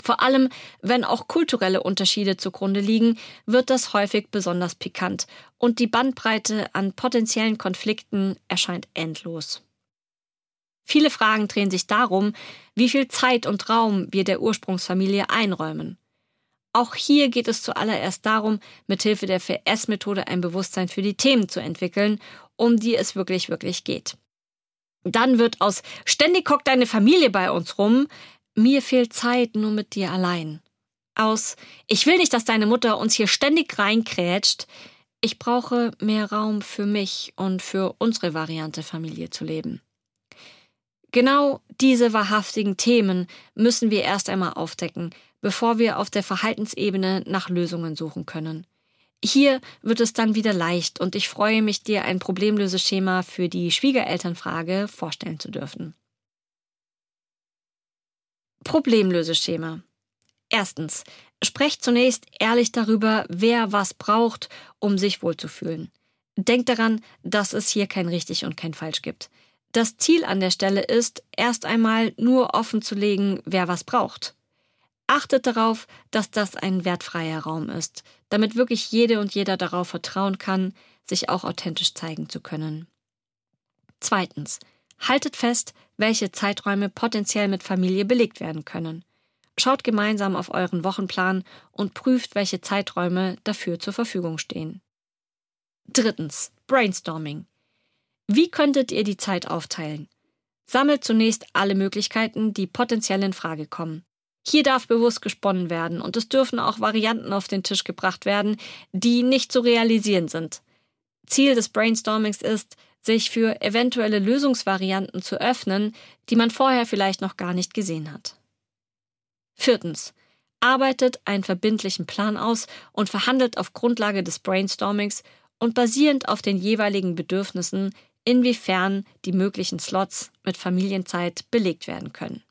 Vor allem, wenn auch kulturelle Unterschiede zugrunde liegen, wird das häufig besonders pikant und die Bandbreite an potenziellen Konflikten erscheint endlos. Viele Fragen drehen sich darum, wie viel Zeit und Raum wir der Ursprungsfamilie einräumen. Auch hier geht es zuallererst darum, mithilfe der 4S-Methode ein Bewusstsein für die Themen zu entwickeln, um die es wirklich geht. Dann wird aus »ständig hockt deine Familie bei uns rum« »mir fehlt Zeit nur mit dir allein«. Aus »ich will nicht, dass deine Mutter uns hier ständig reinkrätscht«, »ich brauche mehr Raum für mich und für unsere Variante Familie zu leben«. Genau diese wahrhaftigen Themen müssen wir erst einmal aufdecken, bevor wir auf der Verhaltensebene nach Lösungen suchen können. Hier wird es dann wieder leicht und ich freue mich, dir ein Problemlöseschema für die Schwiegerelternfrage vorstellen zu dürfen. Problemlöseschema. Erstens, sprecht zunächst ehrlich darüber, wer was braucht, um sich wohlzufühlen. Denkt daran, dass es hier kein richtig und kein falsch gibt. Das Ziel an der Stelle ist, erst einmal nur offenzulegen, wer was braucht. Achtet darauf, dass das ein wertfreier Raum ist, damit wirklich jede und jeder darauf vertrauen kann, sich auch authentisch zeigen zu können. Zweitens, haltet fest, welche Zeiträume potenziell mit Familie belegt werden können. Schaut gemeinsam auf euren Wochenplan und prüft, welche Zeiträume dafür zur Verfügung stehen. Drittens, Brainstorming. Wie könntet ihr die Zeit aufteilen? Sammelt zunächst alle Möglichkeiten, die potenziell in Frage kommen. Hier darf bewusst gesponnen werden und es dürfen auch Varianten auf den Tisch gebracht werden, die nicht zu realisieren sind. Ziel des Brainstormings ist, sich für eventuelle Lösungsvarianten zu öffnen, die man vorher vielleicht noch gar nicht gesehen hat. Viertens. Arbeitet einen verbindlichen Plan aus und verhandelt auf Grundlage des Brainstormings und basierend auf den jeweiligen Bedürfnissen, inwiefern die möglichen Slots mit Familienzeit belegt werden können.